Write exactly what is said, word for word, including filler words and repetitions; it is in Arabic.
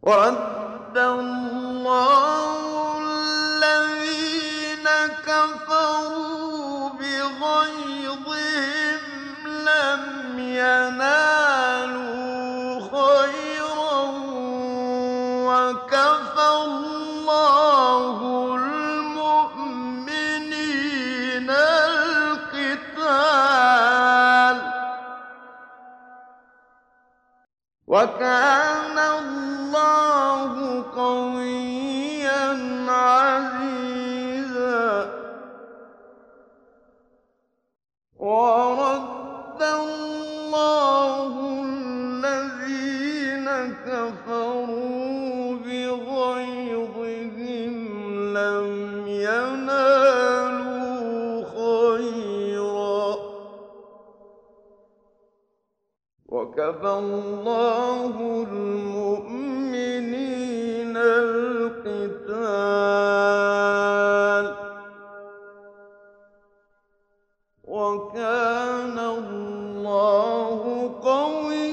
وَرَدَّ اللَّهُ الَّذِينَ كَفَرُوا بِغَيْظِهِمْ لَمْ يَنَالُوا خَيْرًا وَكَفَى اللَّهُ الْمُؤْمِنِينَ الْقِتَالَ ۚ وَكَانَ اللَّهُ قَوِيًّا عَزِيزًا. وَرَدَّ اللَّهُ الَّذِينَ كَفَرُوا بِغَيْظِهِمْ لَمْ يَنَالُوا خَيْرًا وَكَفَى اللَّهُ الْمُؤْمِنِينَ الْقِتَالَ ۚ وَكَانَ اللَّهُ قَوِيًّا